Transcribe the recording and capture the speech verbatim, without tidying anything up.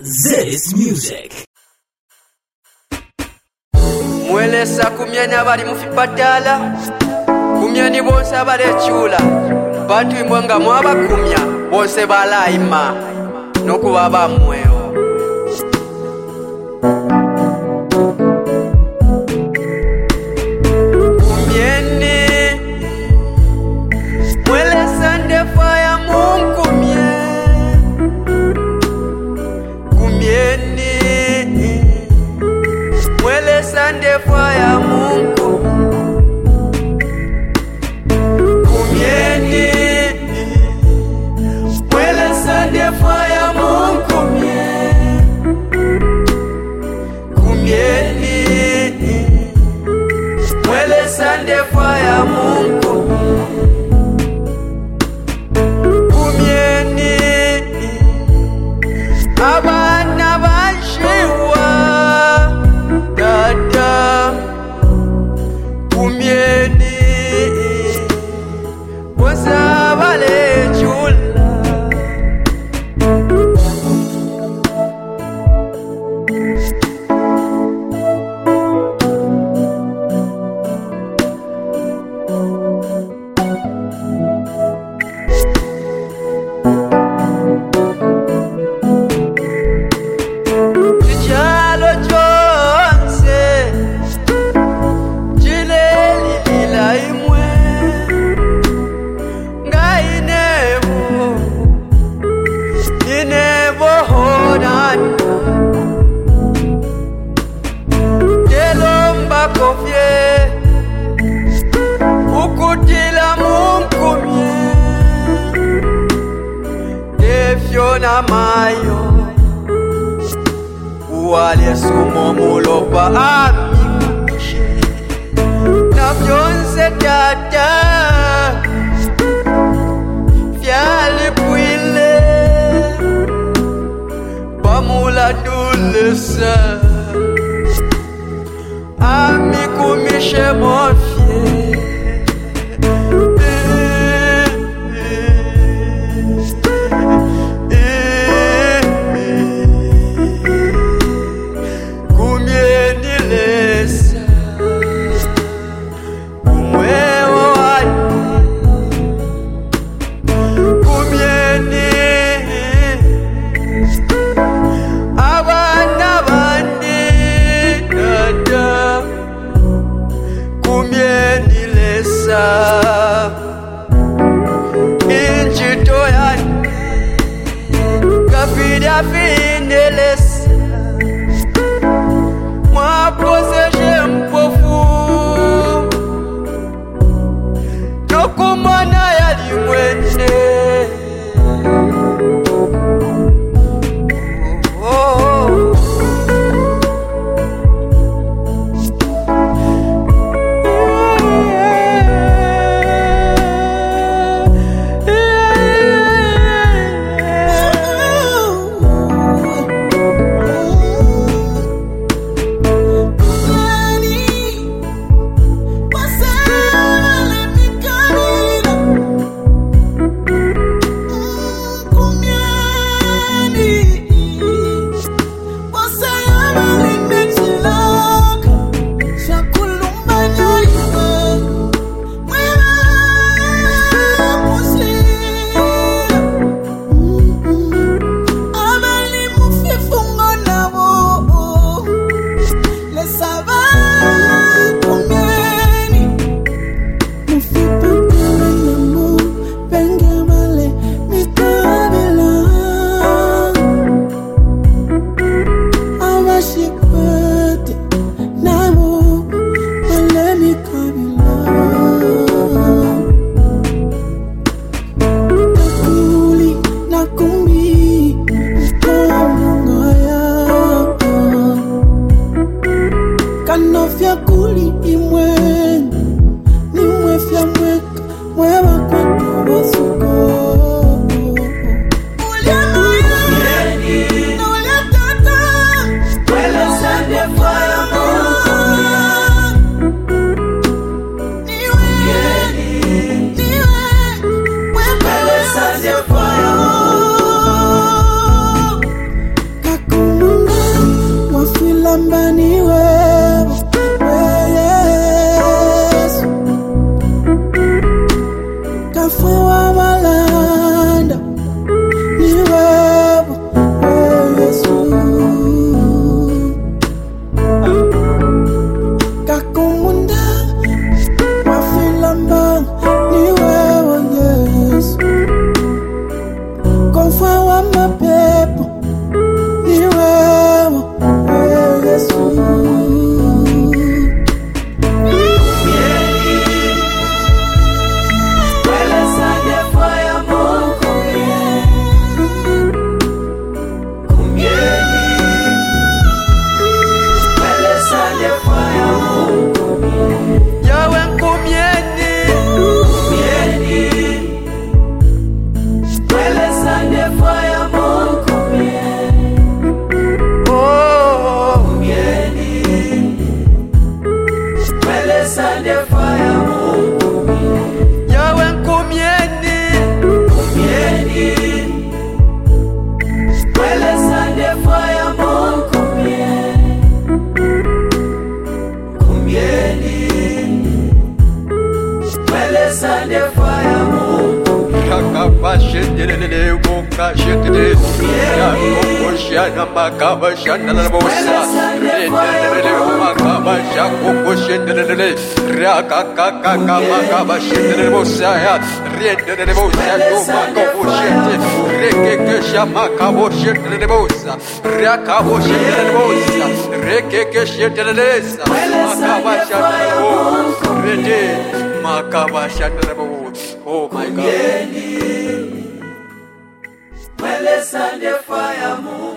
This music. Mwelesa kumyani abali mufipatala, kumyani bonse abali echula, bantu imbwanga mwaba kumya, bonse balaima, nokuba bamweo. Kumyeni, mwelesa ndefa ya munkumye. Kumyeni, mwelesa ndefa ya mungu. Kumyeni, mwelesa ndefa ya mungu mye. Kumyeni, mwelesa ndefa ya mungu. Kumyeni, abana bashiwa dada. Kumyeni, wasabale chula. Chalo chonse chileli lila imwe ngainebu ninebu honana telomba kofye ukutila munkumye defyo na mayo wale sumo mulopa amikushe na vyonse tata vyali pwile pamula dulesa amikumishe mofye. Injito yani kapida finelesa mwaposeje mpofu tokumana yali mwende. Lambani wewe, Yesu. Kafua malanda ni wewe, Yesu. Kakumunda wafilamba ni wewe, Yesu. Kafua mapepo ni wewe, Yesu. Oh my God. Mwele sande fire mu